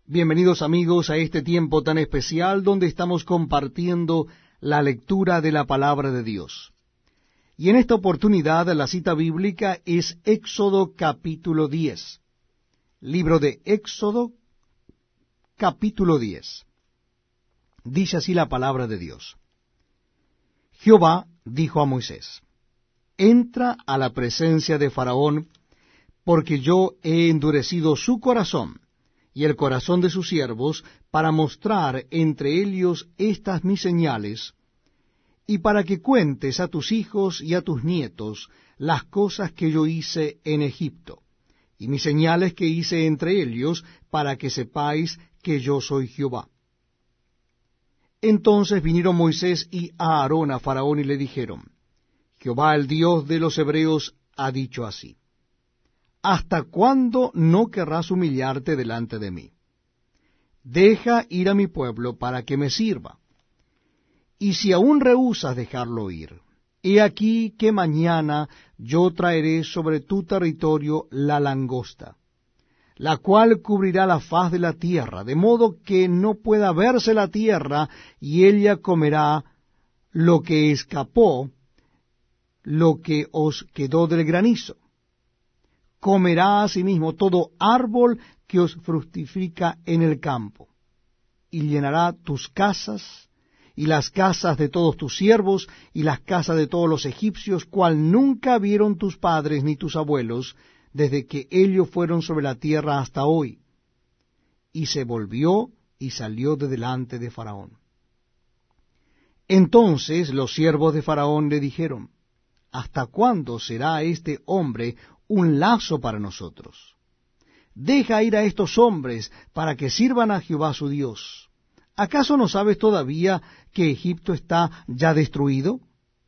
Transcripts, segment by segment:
Bienvenidos amigos a este tiempo tan especial donde estamos compartiendo la lectura de la palabra de Dios. Y en esta oportunidad la cita bíblica es Éxodo capítulo 10. Libro de Éxodo capítulo 10. Dice así la palabra de Dios. Jehová dijo a Moisés: Entra a la presencia de Faraón, porque yo he endurecido su corazón y el corazón de sus siervos, para mostrar entre ellos estas mis señales, y para que cuentes a tus hijos y a tus nietos las cosas que yo hice en Egipto, y mis señales que hice entre ellos, para que sepáis que yo soy Jehová. Entonces vinieron Moisés y Aarón a Faraón y le dijeron: Jehová, el Dios de los hebreos, ha dicho así: ¿Hasta cuándo no querrás humillarte delante de mí? Deja ir a mi pueblo para que me sirva. Y si aún rehusas dejarlo ir, he aquí que mañana yo traeré sobre tu territorio la langosta, la cual cubrirá la faz de la tierra, de modo que no pueda verse la tierra, y ella comerá lo que escapó, lo que os quedó del granizo. Comerá asimismo todo árbol que os fructifica en el campo, y llenará tus casas, y las casas de todos tus siervos, y las casas de todos los egipcios, cual nunca vieron tus padres ni tus abuelos, desde que ellos fueron sobre la tierra hasta hoy. Y se volvió y salió de delante de Faraón. Entonces los siervos de Faraón le dijeron: ¿Hasta cuándo será este hombre un lazo para nosotros? Deja ir a estos hombres para que sirvan a Jehová su Dios. ¿Acaso no sabes todavía que Egipto está ya destruido?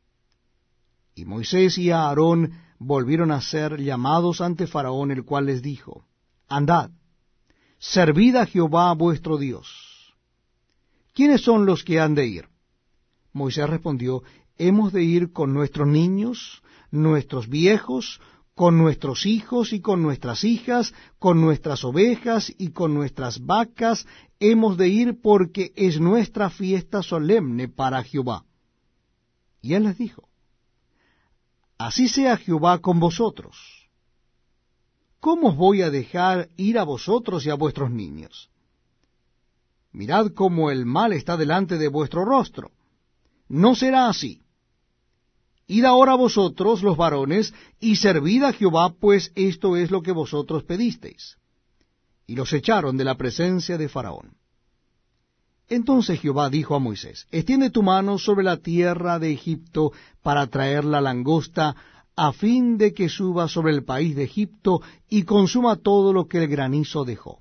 Y Moisés y Aarón volvieron a ser llamados ante Faraón, el cual les dijo: Andad, servid a Jehová vuestro Dios. ¿Quiénes son los que han de ir? Moisés respondió: Hemos de ir con nuestros niños, nuestros viejos, con nuestros hijos y con nuestras hijas, con nuestras ovejas y con nuestras vacas, hemos de ir porque es nuestra fiesta solemne para Jehová. Y él les dijo: Así sea Jehová con vosotros. ¿Cómo os voy a dejar ir a vosotros y a vuestros niños? Mirad cómo el mal está delante de vuestro rostro. No será así. Id ahora vosotros, los varones, y servid a Jehová, pues esto es lo que vosotros pedisteis. Y los echaron de la presencia de Faraón. Entonces Jehová dijo a Moisés: Extiende tu mano sobre la tierra de Egipto para traer la langosta, a fin de que suba sobre el país de Egipto y consuma todo lo que el granizo dejó.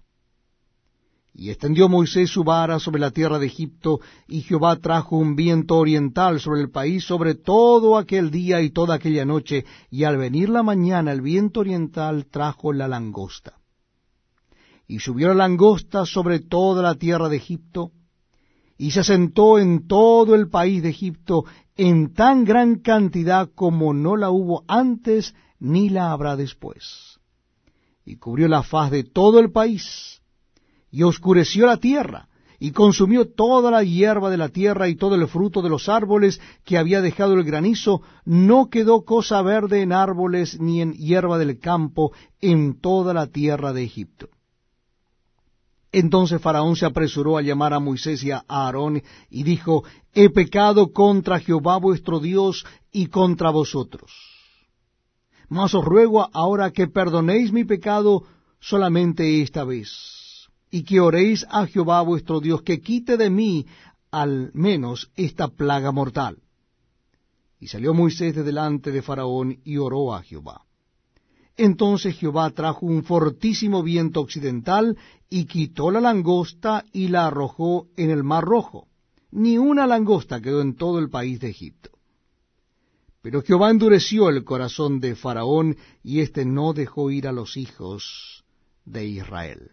Y extendió Moisés su vara sobre la tierra de Egipto, y Jehová trajo un viento oriental sobre el país sobre todo aquel día y toda aquella noche, y al venir la mañana el viento oriental trajo la langosta. Y subió la langosta sobre toda la tierra de Egipto, y se asentó en todo el país de Egipto en tan gran cantidad como no la hubo antes ni la habrá después. Y cubrió la faz de todo el país, y oscureció la tierra, y consumió toda la hierba de la tierra y todo el fruto de los árboles que había dejado el granizo. No quedó cosa verde en árboles ni en hierba del campo en toda la tierra de Egipto. Entonces Faraón se apresuró a llamar a Moisés y a Aarón, y dijo: He pecado contra Jehová vuestro Dios y contra vosotros. Mas os ruego ahora que perdonéis mi pecado solamente esta vez, y que oréis a Jehová vuestro Dios, que quite de mí al menos esta plaga mortal. Y salió Moisés de delante de Faraón, y oró a Jehová. Entonces Jehová trajo un fortísimo viento occidental, y quitó la langosta, y la arrojó en el mar Rojo. Ni una langosta quedó en todo el país de Egipto. Pero Jehová endureció el corazón de Faraón, y éste no dejó ir a los hijos de Israel.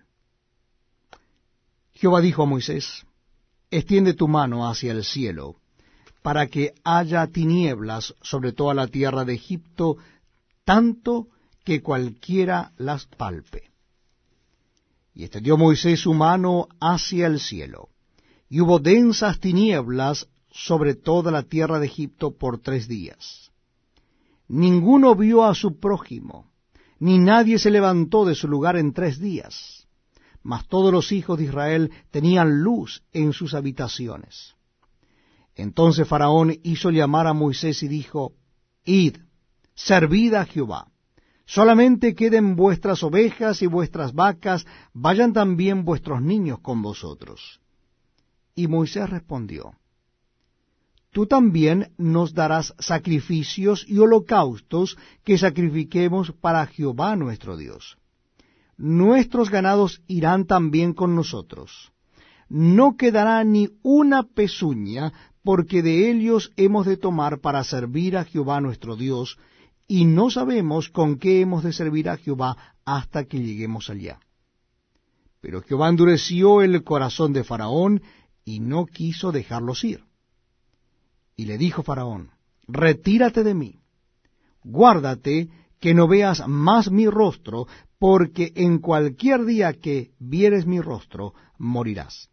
Jehová dijo a Moisés: Extiende tu mano hacia el cielo, para que haya tinieblas sobre toda la tierra de Egipto, tanto que cualquiera las palpe. Y extendió Moisés su mano hacia el cielo, y hubo densas tinieblas sobre toda la tierra de Egipto por 3 días. Ninguno vio a su prójimo, ni nadie se levantó de su lugar en 3 días. Mas todos los hijos de Israel tenían luz en sus habitaciones. Entonces Faraón hizo llamar a Moisés y dijo, Id, servid a Jehová. Solamente queden vuestras ovejas y vuestras vacas, vayan también vuestros niños con vosotros. Y Moisés respondió, Tú también nos darás sacrificios y holocaustos que sacrifiquemos para Jehová nuestro Dios. Nuestros ganados irán también con nosotros. No quedará ni una pezuña, porque de ellos hemos de tomar para servir a Jehová nuestro Dios, y no sabemos con qué hemos de servir a Jehová hasta que lleguemos allá. Pero Jehová endureció el corazón de Faraón, y no quiso dejarlos ir. Y le dijo Faraón, Retírate de mí, guárdate que no veas más mi rostro, porque en cualquier día que vieres mi rostro, morirás.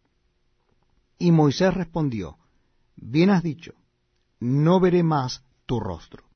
Y Moisés respondió, Bien has dicho, no veré más tu rostro.